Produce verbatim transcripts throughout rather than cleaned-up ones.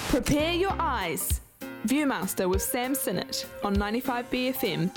Prepare your eyes. Viewmaster with Sam Sinnott on ninety-five B F M.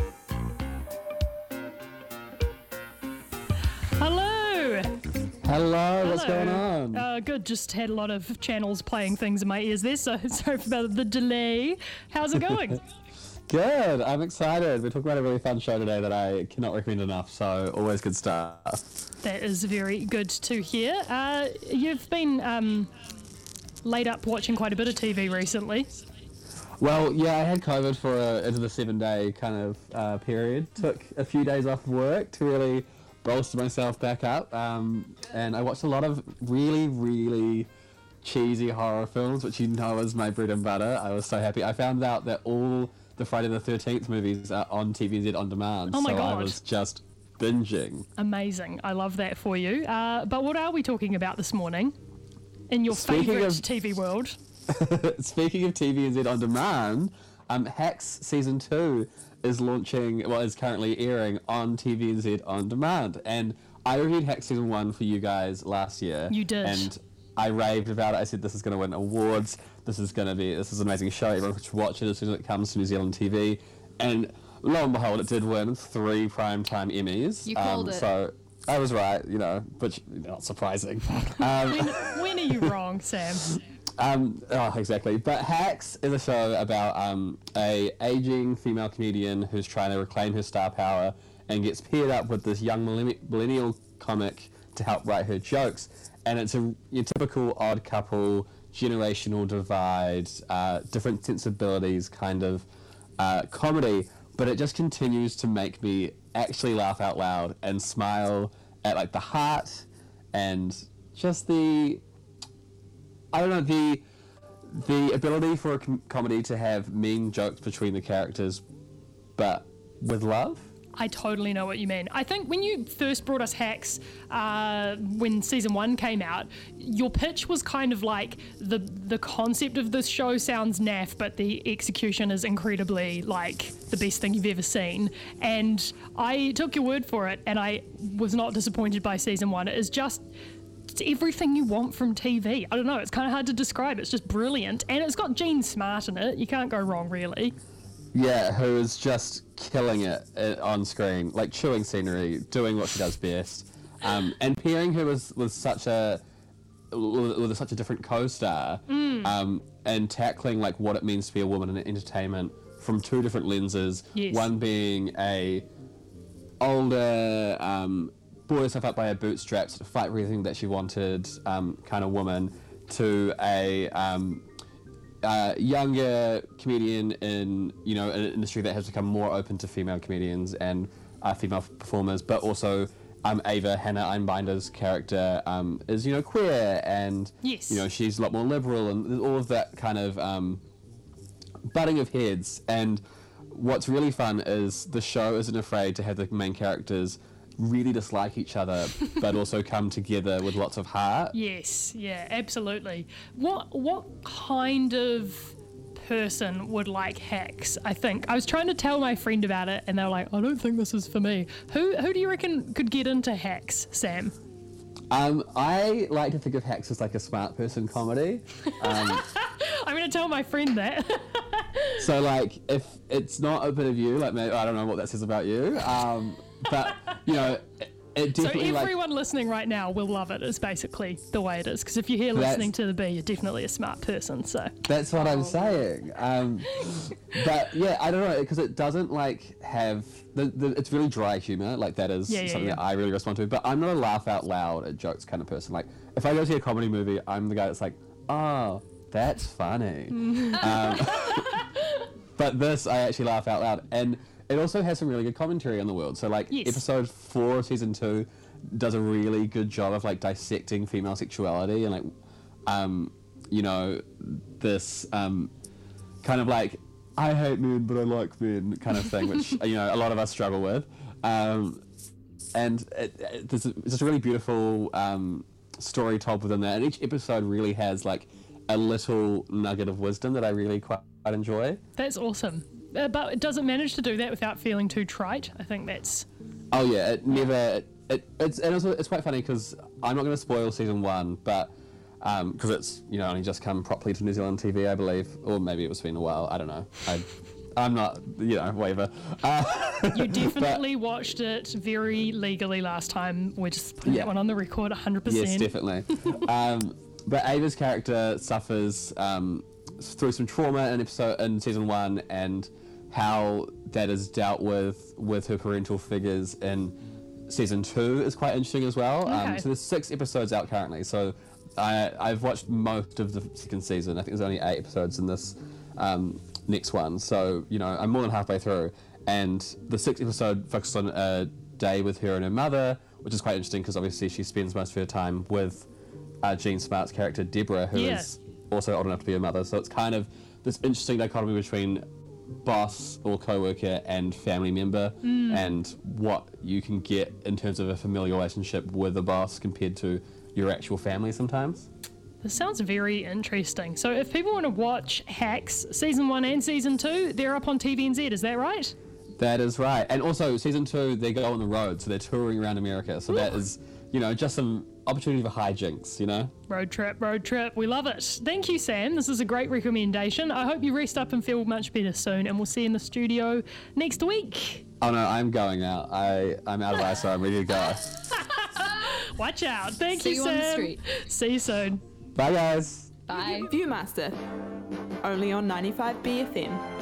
Hello. Hello, what's Hello. going on? Uh, good, just had a lot of channels playing things in my ears there, so sorry about the delay. How's it going? Good, I'm excited. We're talking about a really fun show today that I cannot recommend enough, so always good stuff. That is very good to hear. Uh, you've been um, laid up watching quite a bit of T V recently. Well, yeah, I had COVID for a, into the seven-day kind of uh, period. Took a few days off work to really bolster myself back up, um, and I watched a lot of really, really cheesy horror films, which you know is my bread and butter. I was so happy. I found out that all the Friday the thirteenth movies are on T V N Z on demand, Oh my so God. I was just binging. Amazing. I love that for you. Uh, but what are we talking about this morning in your Speaking favourite of- T V world? Speaking of T V N Z on demand, um, Hacks season two is launching, well, is currently airing on T V N Z on demand. And I reviewed Hacks season one for you guys last year. You did. And I raved about it. I said this is going to win awards. This is going to be, this is an amazing show. Everyone should watch it as soon as it comes to New Zealand T V. And lo and behold, it did win three primetime Emmys. You called um, it. So I was right, you know, which not surprising. Um, When, when are you wrong, Sam? Um, oh, exactly. But Hacks is a show about um, a aging female comedian who's trying to reclaim her star power and gets paired up with this young millenni- millennial comic to help write her jokes. And it's a your typical odd couple, generational divide, uh, different sensibilities kind of uh, comedy. But it just continues to make me actually laugh out loud and smile at like the heart and just the I don't know, the the ability for a com- comedy to have mean jokes between the characters, but with love. I totally know what you mean. I think when you first brought us Hacks, uh, when season one came out, your pitch was kind of like the the concept of this show sounds naff, but the execution is incredibly like the best thing you've ever seen. And I took your word for it, and I was not disappointed by season one. It is just it's everything you want from T V. I don't know, it's kind of hard to describe. It's just brilliant. And it's got Jean Smart in it. You can't go wrong, really. Yeah, who is just killing it uh, on screen, like chewing scenery, doing what she does best, um, and pairing her with, with such a with, with such a different co-star, Mm. um, and tackling like what it means to be a woman in entertainment from two different lenses. Yes. One being a older, um, brought herself up by her bootstraps to fight for everything that she wanted, um, kind of woman, to a um, uh, younger comedian in you know an industry that has become more open to female comedians and uh, female performers, but also um, Ava Hannah Einbinder's character um, is you know queer and Yes. you know she's a lot more liberal and there's all of that kind of um, butting of heads. And what's really fun is the show isn't afraid to have the main characters really dislike each other, but also come together with lots of heart. Yes, yeah, absolutely. What what kind of person would like Hacks? I think I was trying to tell my friend about it, and they were like, "I don't think this is for me." Who who do you reckon could get into Hacks, Sam? Um, I like to think of Hacks as like a smart person comedy. Um, I'm going to tell my friend that. so like, if it's not open of you, like maybe, I don't know what that says about you, um, but you know, it, it So definitely like everyone listening right now will love it. Is basically the way it is. Because if you're here That's- listening to the B, you're definitely a smart person. So that's what I'm saying. Um, but yeah, I don't know because it doesn't like have the, the it's really dry humor. Like that is Yeah, yeah, something yeah. that I really respond to. But I'm not a laugh out loud at jokes kind of person. Like if I go see a comedy movie, I'm the guy that's like, oh, that's funny. um, but this, I actually laugh out loud, and it also has some really good commentary on the world. So like Yes. episode four of season two does a really good job of like dissecting female sexuality and like, um, you know, this um, kind of like I hate men but I like men kind of thing, which you know a lot of us struggle with. Um, and it, it, there's a, it's just a really beautiful um, story told within that, and each episode really has like a little nugget of wisdom that I really quite enjoy. that's awesome. Uh, but it doesn't manage to do that without feeling too trite. I think that's Oh yeah, it never. It, it it's and it's, it's quite funny because I'm not going to spoil season one, but because it's you know only just come properly to New Zealand T V, I believe, or maybe it was been a while. I don't know. I, I'm not, you know, whatever. Uh, You definitely watched it very legally last time. We're just putting Yeah. that one on the record, one hundred percent. Yes, definitely. um, but Ava's character suffers um, through some trauma in episode in season one, and how that is dealt with with her parental figures in season two is quite interesting as well. Um, Okay. so there's six episodes out currently. So I, I've watched most of the second season. I think there's only eight episodes in this um, next one. So you know I'm more than halfway through, and the sixth episode focuses on a day with her and her mother, which is quite interesting because obviously she spends most of her time with uh, Jean Smart's character Deborah, who is Yeah. also old enough to be a mother. So it's kind of this interesting dichotomy between boss or co-worker and family member, Mm. and what you can get in terms of a familial relationship with a boss compared to your actual family sometimes. This sounds very interesting. So if people want to watch Hacks season one and season two, they're up on T V N Z, is that right? That is right. And also season two, they go on the road, so they're touring around America. So that is, you know, just some opportunity for hijinks, you know? Road trip, road trip. We love it. Thank you, Sam. This is a great recommendation. I hope you rest up and feel much better soon, and we'll see you in the studio next week. Oh no, I'm going out. I, I'm out of ice, so I'm ready to go. Watch out. Thank See you, you Sam. on the street. See you soon. Bye guys. Bye. Viewmaster, only on ninety-five B F M.